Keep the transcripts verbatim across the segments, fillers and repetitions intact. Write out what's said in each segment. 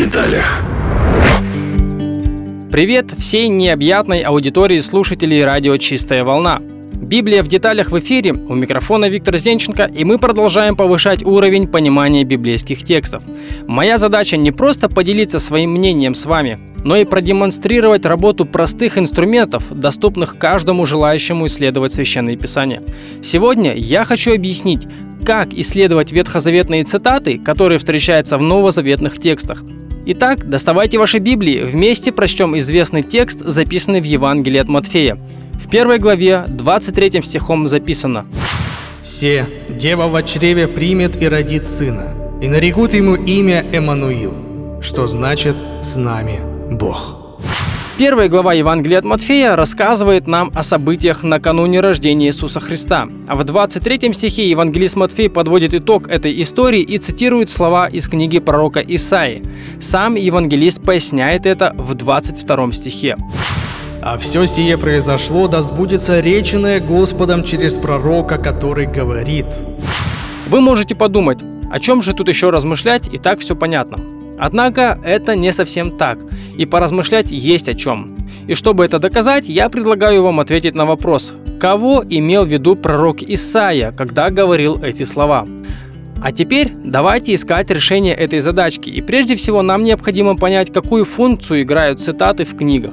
деталях. Привет всей необъятной аудитории слушателей радио «Чистая волна». Библия в деталях в эфире, у микрофона Виктор Зенченко, и мы продолжаем повышать уровень понимания библейских текстов. Моя задача не просто поделиться своим мнением с вами, но и продемонстрировать работу простых инструментов, доступных каждому желающему исследовать Священное Писание. Сегодня я хочу объяснить, как исследовать ветхозаветные цитаты, которые встречаются в новозаветных текстах. Итак, доставайте ваши Библии, вместе прочтем известный текст, записанный в Евангелии от Матфея. В первой главе, двадцать третьим стихом записано: «Се, дева во чреве примет и родит сына, и нарекут ему имя Эммануил, что значит «с нами Бог». Первая глава Евангелия от Матфея рассказывает нам о событиях накануне рождения Иисуса Христа. А в двадцать третьем стихе евангелист Матфей подводит итог этой истории и цитирует слова из книги пророка Исаии. Сам евангелист поясняет это в двадцать втором стихе. «А все сие произошло, да сбудется реченное Господом через пророка, который говорит». Вы можете подумать, о чем же тут еще размышлять, и так все понятно. Однако это не совсем так, и поразмышлять есть о чем. И чтобы это доказать, я предлагаю вам ответить на вопрос, кого имел в виду пророк Исаия, когда говорил эти слова. А теперь давайте искать решение этой задачки, и прежде всего нам необходимо понять, какую функцию играют цитаты в книгах.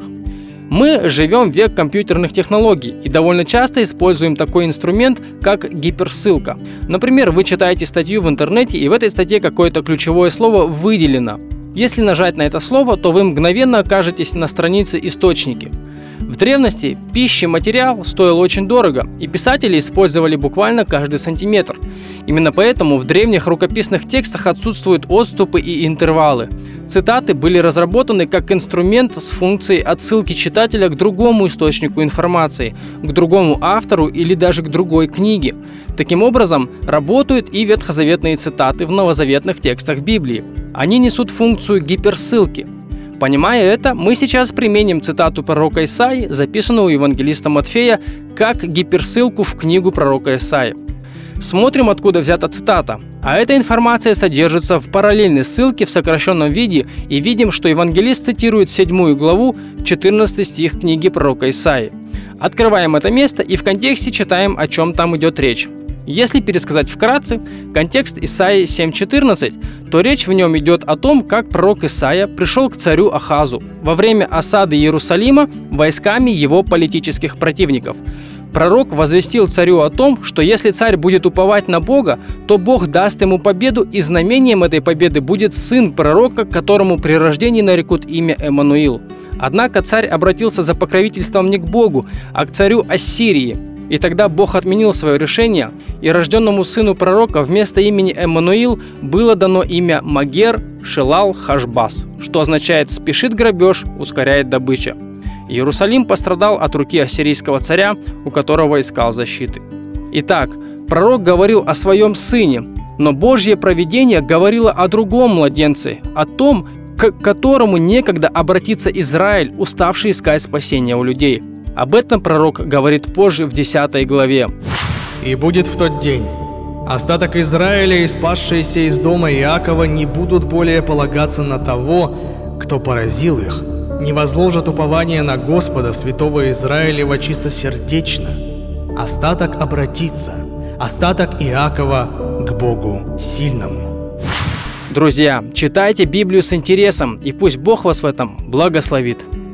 Мы живем в век компьютерных технологий и довольно часто используем такой инструмент, как гиперссылка. Например, вы читаете статью в интернете, и в этой статье какое-то ключевое слово выделено. Если нажать на это слово, то вы мгновенно окажетесь на странице источники. В древности пищий материал стоил очень дорого, и писатели использовали буквально каждый сантиметр. Именно поэтому в древних рукописных текстах отсутствуют отступы и интервалы. Цитаты были разработаны как инструмент с функцией отсылки читателя к другому источнику информации, к другому автору или даже к другой книге. Таким образом, работают и ветхозаветные цитаты в новозаветных текстах Библии. Они несут функцию гиперссылки. Понимая это, мы сейчас применим цитату пророка Исаии, записанную у евангелиста Матфея, как гиперссылку в книгу пророка Исаии. Смотрим, откуда взята цитата. А эта информация содержится в параллельной ссылке в сокращенном виде, и видим, что евангелист цитирует седьмую главу, четырнадцатый стих книги пророка Исаии. Открываем это место и в контексте читаем, о чем там идет речь. Если пересказать вкратце контекст Исаии семь четырнадцать, то речь в нем идет о том, как пророк Исаия пришел к царю Ахазу во время осады Иерусалима войсками его политических противников. Пророк возвестил царю о том, что если царь будет уповать на Бога, то Бог даст ему победу, и знамением этой победы будет сын пророка, которому при рождении нарекут имя Эммануил. Однако царь обратился за покровительством не к Богу, а к царю Ассирии. И тогда Бог отменил свое решение, и рожденному сыну пророка вместо имени Эммануил было дано имя Магер Шелал Хашбас, что означает «спешит грабеж, ускоряет добыча». Иерусалим пострадал от руки ассирийского царя, у которого искал защиты. Итак, пророк говорил о своем сыне, но Божье провидение говорило о другом младенце, о том, к которому некогда обратится Израиль, уставший искать спасения у людей. Об этом пророк говорит позже в десятой главе. «И будет в тот день. Остаток Израиля и спасшиеся из дома Иакова не будут более полагаться на того, кто поразил их, не возложат упование на Господа, святого Израилева, чистосердечно. Остаток обратится, остаток Иакова к Богу сильному». Друзья, читайте Библию с интересом, и пусть Бог вас в этом благословит.